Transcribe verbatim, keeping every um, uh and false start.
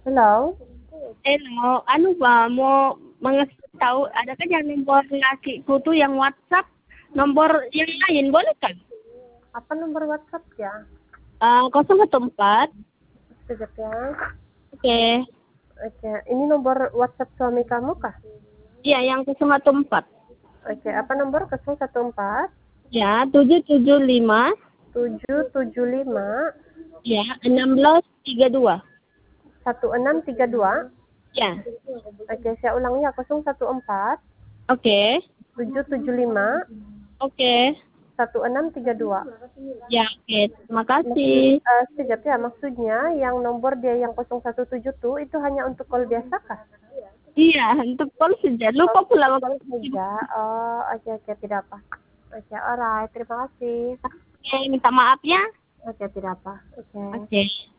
Hello? Hello, ano ba, mau mengasih tahu, adakah yang nomor ngasihku tuh yang WhatsApp, nomor yang lain boleh kan? Apa nomor WhatsApp ya? Uh, nol satu empat. Sekejap ya. Oke. Oke, ini nomor WhatsApp suami kamu kah? Iya, yang nol satu empat. Oke, apa nomor nol satu empat? Ya, tujuh tujuh lima. tujuh tujuh lima. Ya, enam belas tiga dua. satu enam tiga dua. Ya. Oke, saya ulang ya, nol satu empat. Oke. tujuh tujuh lima. Oke. satu enam tiga dua. Ya, oke. Terima kasih. Uh, sekejap ya, maksudnya yang nomor dia yang nol satu tujuh tuh itu hanya untuk call biasa kah? Iya, untuk call saja. Lupa Oh, pula call waktu. saja. Oh, oke oke, tidak apa. Oke, alright, terima kasih. Oke, minta maaf ya. Oke, tidak apa. Oke. Oke.